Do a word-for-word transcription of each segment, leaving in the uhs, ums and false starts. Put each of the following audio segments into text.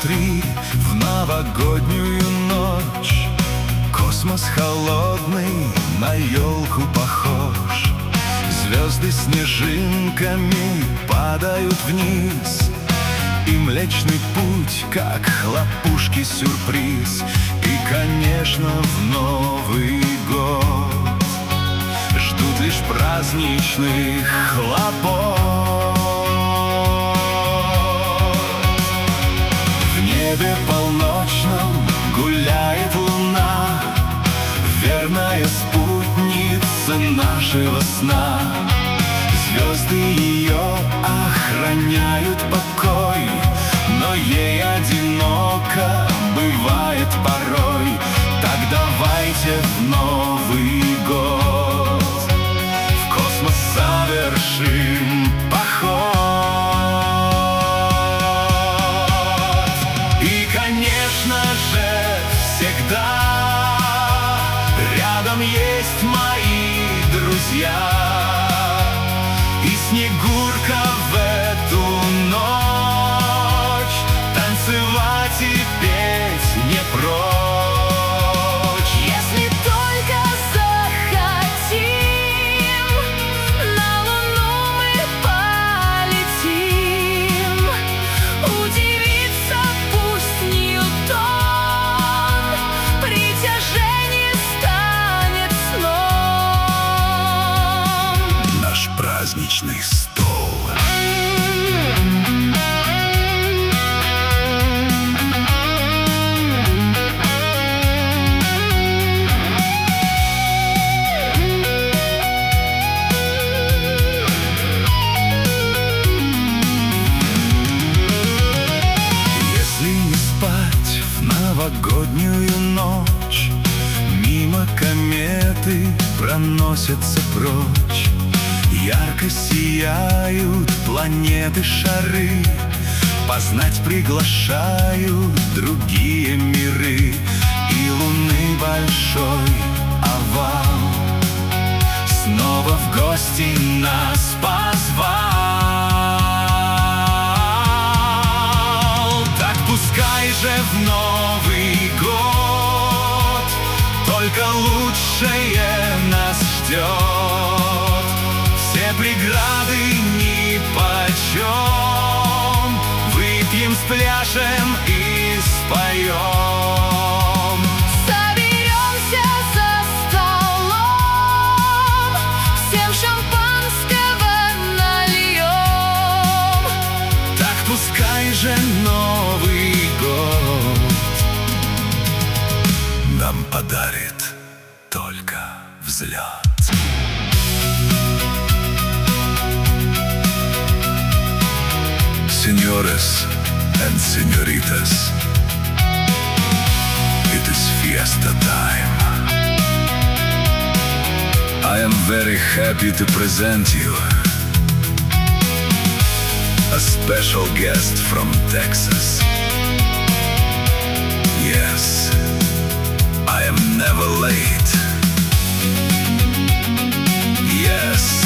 смотри, в новогоднюю ночь космос холодный на елку похож. Звезды снежинками падают вниз, и Млечный Путь, как хлопушки, сюрприз. И, конечно, в Новый год ждут лишь праздничных хлопот. В небе полночном гуляет луна, верная спутница нашего сна. Звезды ее охраняют покой, но ей одиноко бывает порой. Так давайте в Новый год в космос совершим поход. И, конечно же, всегда рядом есть мои друзья. И Снегурка в эту ночь танцевать и петь не прочь. Если только захотим, на Луну мы полетим. Удивится пусть Ньютон, притяжение станет сном. Наш праздничный стол. Если не спать в новогоднюю ночь, мимо кометы проносятся прочь. Ярко сияют планеты, шары, познать приглашают другие миры. И Луны большой овал снова в гости нас позвал. Так пускай же в Новый год только лучшее нас ждет. Все преграды нипочем, выпьем, спляшем и споем. Соберемся за столом, всем шампанского нальем. Так пускай же Новый год нам подарит только взлет. Señores and señoritas, it is fiesta time. I am very happy to present you a special guest from Texas. Yes, I am never late. Yes,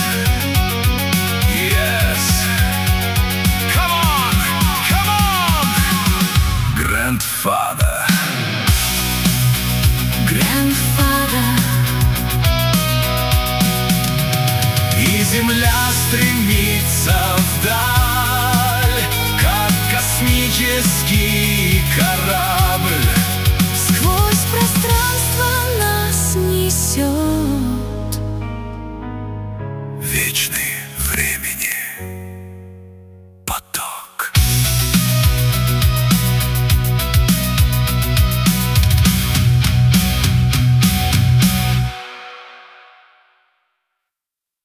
yes. Come on, come on, Grandfather. Grandfather. И земля стремится вдаль, как космический корабль. Сквозь пространство нас несет Вечный